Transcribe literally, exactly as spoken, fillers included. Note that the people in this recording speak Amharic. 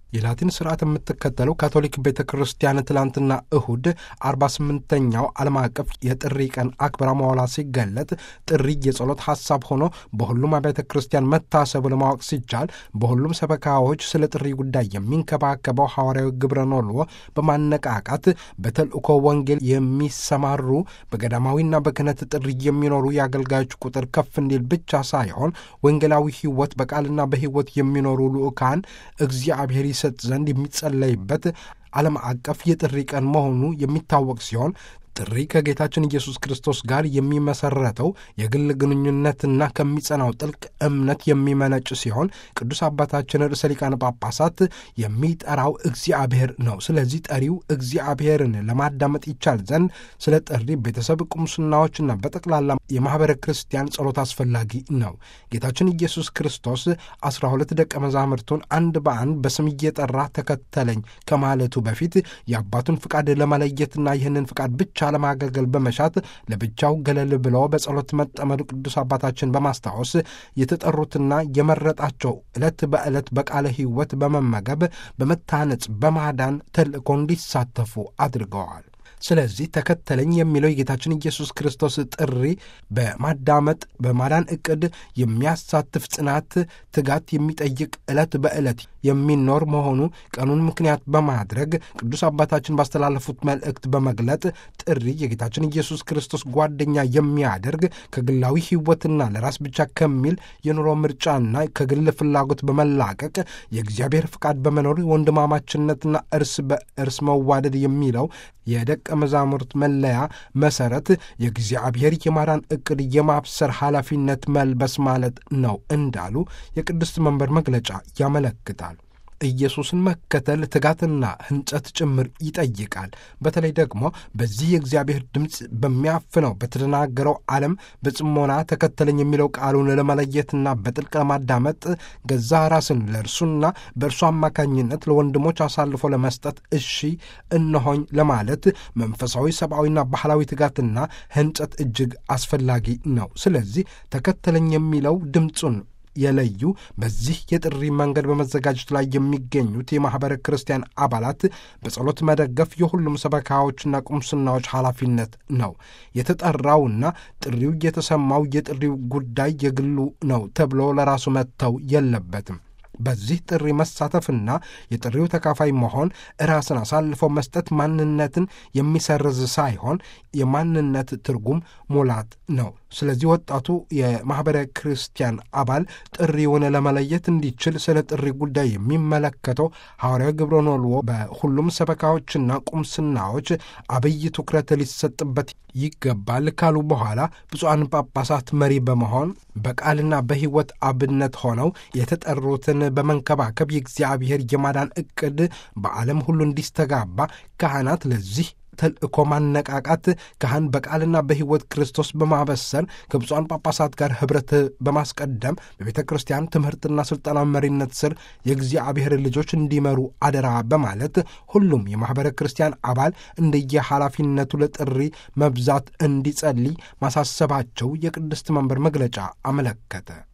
የላቲን ስርዓት የምትከተለው ካቶሊክ ቤተ ክርስቲያን ትላንትና እሁድ አርባ ስምንተኛው ዓለም አቀፍ የጥሪ ቀን አክብራ መዋላ ሲገለጥ ጥሪ የጸሎት ሐሳብ ሆኖ በሁሉም አብያተ ክርስቲያን መታሰቡ ለማወቅ ሲቻል በሁሉም ሰበካዎች ስለ ጥሪ ጉዳይ የሚንከባከበው ሐዋርያዊ ግብረ ኖልዎ በማነቃቃት በተልእኮ ወንጌል የሚሰማሩ በገዳማዊና በክህነት ጥሪ የሚኖሩ የአገልጋዮች ቁጥር ከፍ እንዲል ብቻ ሳይሆን ወንጌላዊ ሕይወት በቃልና በሕይወት የሚኖሩ ልዑካን እግዚአብሔር ሰጥ ዘንድ የሚጸለይበት ዓለም አቀፍ የጥሪ ቀን መሆኑ የሚታወቅ ሲሆን ጥሪ ከጌታችን ኢየሱስ ክርስቶስ ጋር የሚመሰረተው የግል ግንኙነትና ከሚጸናው ጥልቅ እምነት የሚመነጭ ሲሆን ቅዱስ አባታችን ርዕሰ ሊቃነ ጳጳሳት የሚጠራው እግዚአብሔር ነው። ስለዚህ ጠሪው እግዚአብሔርን ለማዳመጥ ይቻል ዘንድ ስለ ጥሪ ቤተሰብ ቁምስናዎችና በጠቅላላ የማኅበረ ክርስቲያን ጸሎት አስፈላጊ ነው። ጌታችን ኢየሱስ ክርስቶስ አስራ ሁለት ደቀ መዛሙርቱን አንድ በአንድ በስም እየጠራ ተከተለኝ ከማለቱ በፊት የአባቱን ፍቃድ ለመለየትና ይህንን ፍቃድ ብቻ ለማገልገል በመሻት ለብቻው ገለል ብሎ በጸሎት መጠመዱ ቅዱስ አባታችን በማስታወስ የተጠሩትና የመረጣቸው ዕለት በዕለት በቃለ ሕይወት በመመገብ በመታነጽ በማዳን ተልእኮ እንዲሳተፉ አድርገዋል። ስለዚህ ተከተለኝ የሚለው የጌታችን ኢየሱስ ክርስቶስ ጥሪ በማዳመጥ በማዳን ዕቅድ የሚያሳትፍ ጽናት፣ ትጋት የሚጠይቅ ዕለት በዕለት የሚኖር መሆኑ ቀኑን ምክንያት በማድረግ ቅዱስ አባታችን ባስተላለፉት መልእክት በመግለጥ ጥሪ የጌታችን ኢየሱስ ክርስቶስ ጓደኛ የሚያደርግ ከግላዊ ሕይወትና ለራስ ብቻ ከሚል የኑሮ ምርጫና ከግል ፍላጎት በመላቀቅ የእግዚአብሔር ፍቃድ በመኖር ወንድማማችነትና እርስ በእርስ መዋደድ የሚለው የደቀ መዛሙርት መለያ መሰረት የእግዚአብሔር የማዳን ዕቅድ የማብሰር ኃላፊነት መልበስ ማለት ነው እንዳሉ የቅድስት መንበር መግለጫ ያመለክታል። ኢየሱስን መከተል ትጋትና ሕንጸት ጭምር ይጠይቃል። በተለይ ደግሞ በዚህ የእግዚአብሔር ድምፅ በሚያፍነው በተደናገረው ዓለም በጽሞና ተከተለኝ የሚለው ቃሉን ለመለየትና በጥልቅ ለማዳመጥ ገዛ ራስን ለእርሱና በእርሱ አማካኝነት ለወንድሞች አሳልፎ ለመስጠት እሺ እነሆኝ ለማለት መንፈሳዊ ሰብአዊና ባህላዊ ትጋትና ሕንጸት እጅግ አስፈላጊ ነው። ስለዚህ ተከተለኝ የሚለው ድምፁን የለዩ በዚህ የጥሪ መንገድ በመዘጋጀት ላይ የሚገኙት የማኅበረ ክርስቲያን አባላት በጸሎት መደገፍ የሁሉም ሰበካዎችና ቁምስናዎች ኃላፊነት ነው። የተጠራውና ጥሪው የተሰማው የጥሪው ጉዳይ የግሉ ነው ተብሎ ለራሱ መተው የለበትም። በዚህ ጥሪ መሳተፍና የጥሪው ተካፋይ መሆን ራስን አሳልፎ መስጠት ማንነትን የሚሰርዝ ሳይሆን የማንነት ትርጉም ሙላት ነው። ስለዚህ ወጣቱ የማኅበረ ክርስቲያን አባል ጥሪውን ለመለየት እንዲችል ስለ ጥሪ ጉዳይ የሚመለከተው ሐዋርያዊ ግብረ ኖልዎ በሁሉም ሰበካዎችና ቁምስናዎች አብይ ትኩረት ሊሰጥበት ይገባል ካሉ በኋላ ብፁዓን ጳጳሳት መሪ በመሆን በቃልና በሕይወት አብነት ሆነው የተጠሩትን በመንከባከብ የእግዚአብሔር የማዳን ዕቅድ በዓለም ሁሉ እንዲስተጋባ ካህናት ለዚህ ተልእኮ ማነቃቃት ካህን በቃልና በሕይወት ክርስቶስ በማበሰር ከብፁዓን ጳጳሳት ጋር ኅብረት በማስቀደም በቤተ ክርስቲያን ትምህርትና ሥልጠና መሪነት ስር የእግዚአብሔር ልጆች እንዲመሩ አደራ በማለት ሁሉም የማኅበረ ክርስቲያን አባል እንደየ ኃላፊነቱ ለጥሪ መብዛት እንዲጸልይ ማሳሰባቸው የቅድስት መንበር መግለጫ አመለከተ።